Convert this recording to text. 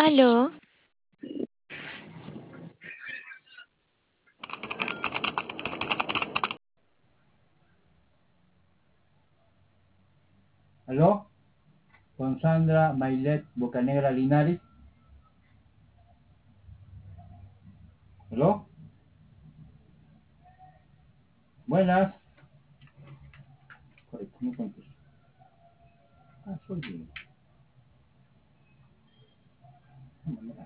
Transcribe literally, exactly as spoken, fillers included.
Aló, ¿Aló? Con Sandra Mailet Bocanegra Linares. ¿Aló? Buenas. Correcto, no contesto. Ah, soy yo.